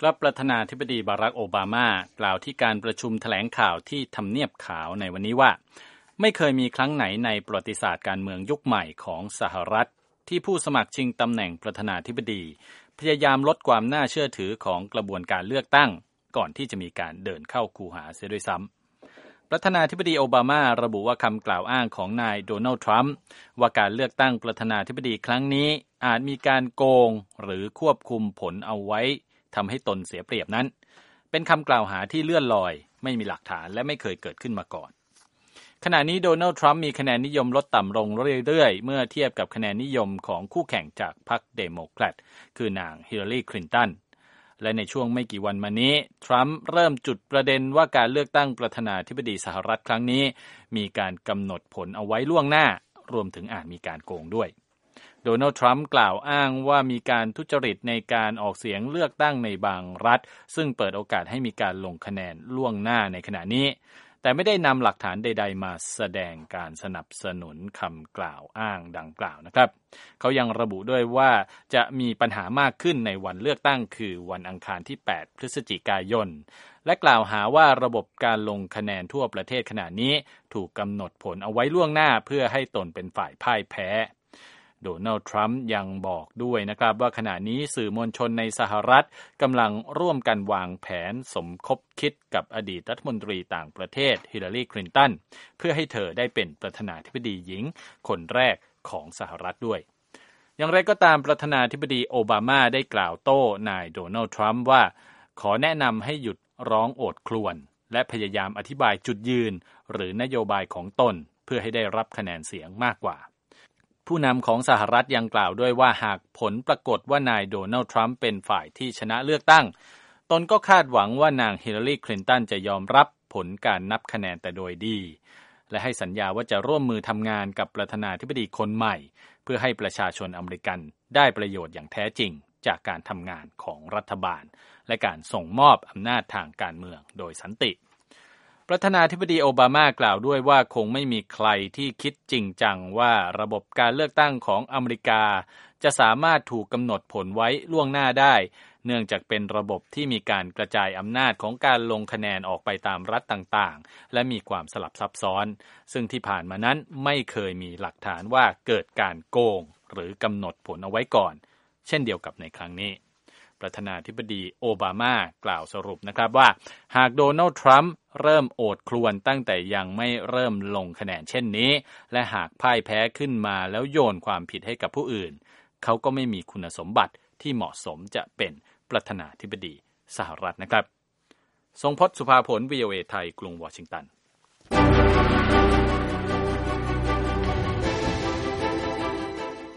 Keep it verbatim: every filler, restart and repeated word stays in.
ครับประธานาธิบดีบารักโอบามากล่าวที่การประชุมแถลงข่าวที่ทำเนียบขาวในวันนี้ว่าไม่เคยมีครั้งไหนในประวัติศาสตร์การเมืองยุคใหม่ของสหรัฐที่ผู้สมัครชิงตำแหน่งประธานาธิบดีพยายามลดความน่าเชื่อถือของกระบวนการเลือกตั้งก่อนที่จะมีการเดินเข้าคูหาเสียด้วยซ้ำประธานาธิบดีโอบามาระบุว่าคำกล่าวอ้างของนายโดนัลด์ทรัมป์ว่าการเลือกตั้งประธานาธิบดีครั้งนี้อาจมีการโกงหรือควบคุมผลเอาไว้ทำให้ตนเสียเปรียบนั้นเป็นคำกล่าวหาที่เลื่อนลอยไม่มีหลักฐานและไม่เคยเกิดขึ้นมาก่อนขณะนี้โดนัลด์ทรัมป์มีคะแนนนิยมลดต่ำลงเรื่อยๆเมื่อเทียบกับคะแนนนิยมของคู่แข่งจากพรรคเดโมแครตคือนางฮิลลารีคลินตันและในช่วงไม่กี่วันมานี้ทรัมป์เริ่มจุดประเด็นว่าการเลือกตั้งประธานาธิบดีสหรัฐครั้งนี้มีการกำหนดผลเอาไว้ล่วงหน้ารวมถึงอาจมีการโกงด้วยโดนัลด์ทรัมป์กล่าวอ้างว่ามีการทุจริตในการออกเสียงเลือกตั้งในบางรัฐซึ่งเปิดโอกาสให้มีการลงคะแนนล่วงหน้าในขณะนี้แต่ไม่ได้นำหลักฐานใดๆมาแสดงการสนับสนุนคำกล่าวอ้างดังกล่าวนะครับเขายังระบุด้วยว่าจะมีปัญหามากขึ้นในวันเลือกตั้งคือวันอังคารที่แปดพฤศจิกายนและกล่าวหาว่าระบบการลงคะแนนทั่วประเทศขณะนี้ถูกกำหนดผลเอาไว้ล่วงหน้าเพื่อให้ตนเป็นฝ่ายพ่ายแพ้โดนัลด์ทรัมป์ยังบอกด้วยนะครับว่าขณะนี้สื่อมวลชนในสหรัฐกำลังร่วมกันวางแผนสมคบคิดกับอดีตรัฐมนตรีต่างประเทศฮิลลารีคลินตันเพื่อให้เธอได้เป็นประธานาธิบดีหญิงคนแรกของสหรัฐด้วยอย่างไรก็ตามประธานาธิบดีโอบามาได้กล่าวโต้นายโดนัลด์ทรัมป์ว่าขอแนะนำให้หยุดร้องโอดครวญและพยายามอธิบายจุดยืนหรือนโยบายของตนเพื่อให้ได้รับคะแนนเสียงมากกว่าผู้นำของสหรัฐยังกล่าวด้วยว่าหากผลปรากฏว่านายโดนัลด์ทรัมป์เป็นฝ่ายที่ชนะเลือกตั้งตนก็คาดหวังว่านางฮิลลารีคลินตันจะยอมรับผลการนับคะแนนแต่โดยดีและให้สัญญาว่าจะร่วมมือทำงานกับประธานาธิบดีคนใหม่เพื่อให้ประชาชนอเมริกันได้ประโยชน์อย่างแท้จริงจากการทำงานของรัฐบาลและการส่งมอบอำนาจทางการเมืองโดยสันติประธานาธิบดีโอบามากล่าวด้วยว่าคงไม่มีใครที่คิดจริงจังว่าระบบการเลือกตั้งของอเมริกาจะสามารถถูกกำหนดผลไว้ล่วงหน้าได้เนื่องจากเป็นระบบที่มีการกระจายอำนาจของการลงคะแนนออกไปตามรัฐต่างๆและมีความสลับซับซ้อนซึ่งที่ผ่านมานั้นไม่เคยมีหลักฐานว่าเกิดการโกงหรือกำหนดผลเอาไว้ก่อนเช่นเดียวกับในครั้งนี้ประธานาธิบดีโอบามากล่าวสรุปนะครับว่าหากโดนัลด์ทรัมป์เริ่มโอดครวญตั้งแต่ยังไม่เริ่มลงคะแนนเช่นนี้และหากพ่ายแพ้ขึ้นมาแล้วโยนความผิดให้กับผู้อื่นเขาก็ไม่มีคุณสมบัติที่เหมาะสมจะเป็นประธานาธิบดีสหรัฐนะครับทรงพจน์ สุภาผล วี โอ เอ ไทยกรุงวอชิงตัน